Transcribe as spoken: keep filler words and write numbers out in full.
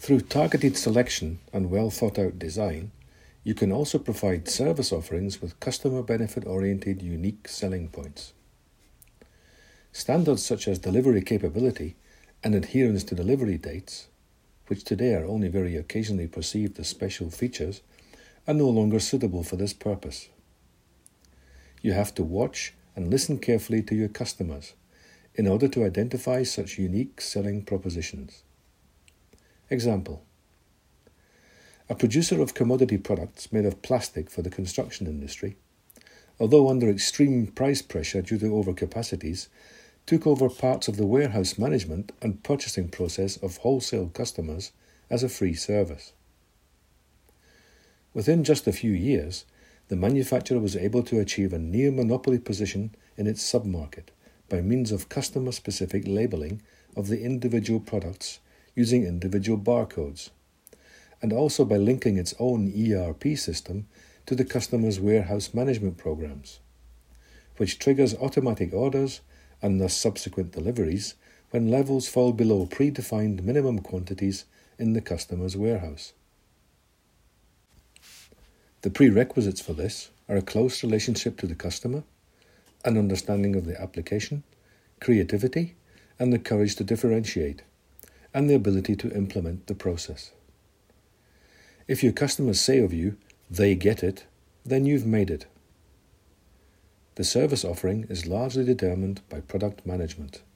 Through targeted selection and well-thought-out design, you can also provide service offerings with customer benefit-oriented unique selling points. Standards such as delivery capability and adherence to delivery dates, which today are only very occasionally perceived as special features, are no longer suitable for this purpose. You have to watch and listen carefully to your customers in order to identify such unique selling propositions. Example: a producer of commodity products made of plastic for the construction industry, although under extreme price pressure due to overcapacities, took over parts of the warehouse management and purchasing process of wholesale customers as a free service. Within just a few years, the manufacturer was able to achieve a near monopoly position in its sub-market by means of customer-specific labeling of the individual products using individual barcodes, and also by linking its own E R P system to the customer's warehouse management programs, which triggers automatic orders and thus subsequent deliveries when levels fall below predefined minimum quantities in the customer's warehouse. The prerequisites for this are a close relationship to the customer, an understanding of the application, creativity, and the courage to differentiate, and the ability to implement the process. If your customers say of you, "They get it," then you've made it. The service offering is largely determined by product management.